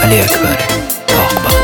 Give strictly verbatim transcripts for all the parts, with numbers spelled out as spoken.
علی اکبر باغبان.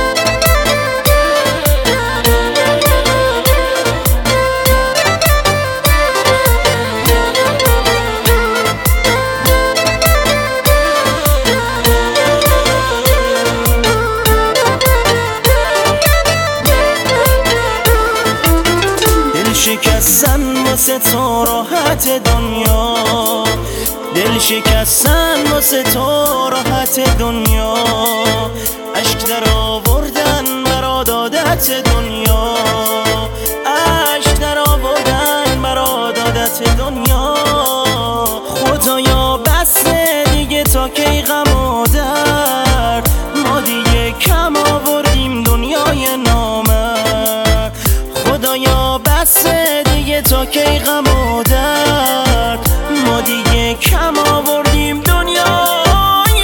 شکستن واسه تو راحت دنیا، دل شکستن واسه تو راحت دنیا، عشق در آوردن برا دادت دنیا، عشق در آوردن برا دادت دنیا. خدایا بس دیگه تا کی غم و درد، ما دیگه کم آوردیم دنیای نامرد. خدایا بس دیگه تا کی غم و درد، ما دیگه کم آوردیم دنیای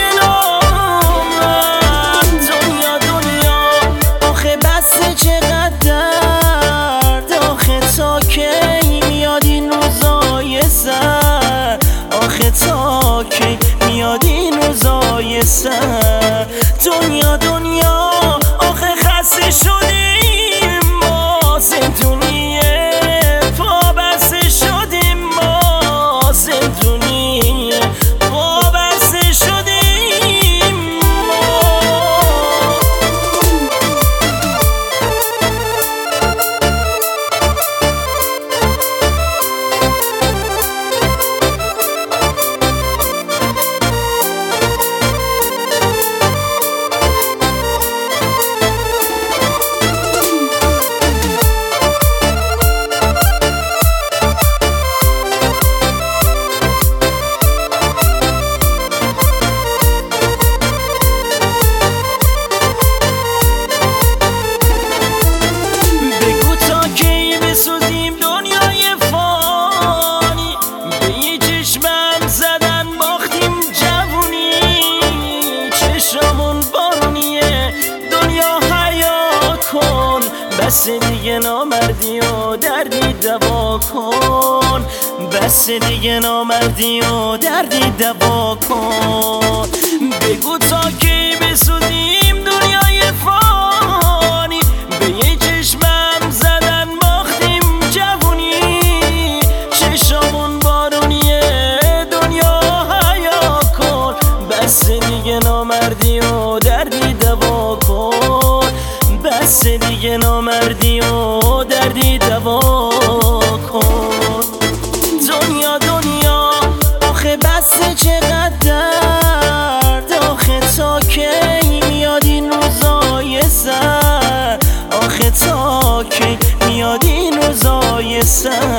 نامرد. دنیا دنیا آخه بس چقدر درد، آخه تا کی میاد این روزای سر، آخه تا کی میاد این روزای سر. دنیا دنیا آخه خسته شدیم ما زندونیه، پا بسته شدیم ما زندونیه، پا بسته شدیم ما. بس دیگه نامردی و دردی دوا کن، بس دیگه نامردی و دردی دوا کن. بگو تا کی بسودیم دنیای فانی، به یه چشمم زدن باختیم جوونی، چشامون بارونیه دنیا حیا کن. بس دیگه نامردی و دردی دوا کن، بس دیگه نامردی و دردی دوا کن. دنیا دنیا آخه بس چقدر درد، آخه تا کی میاد این روزای سر، آخه تا کی میاد این روزای سر.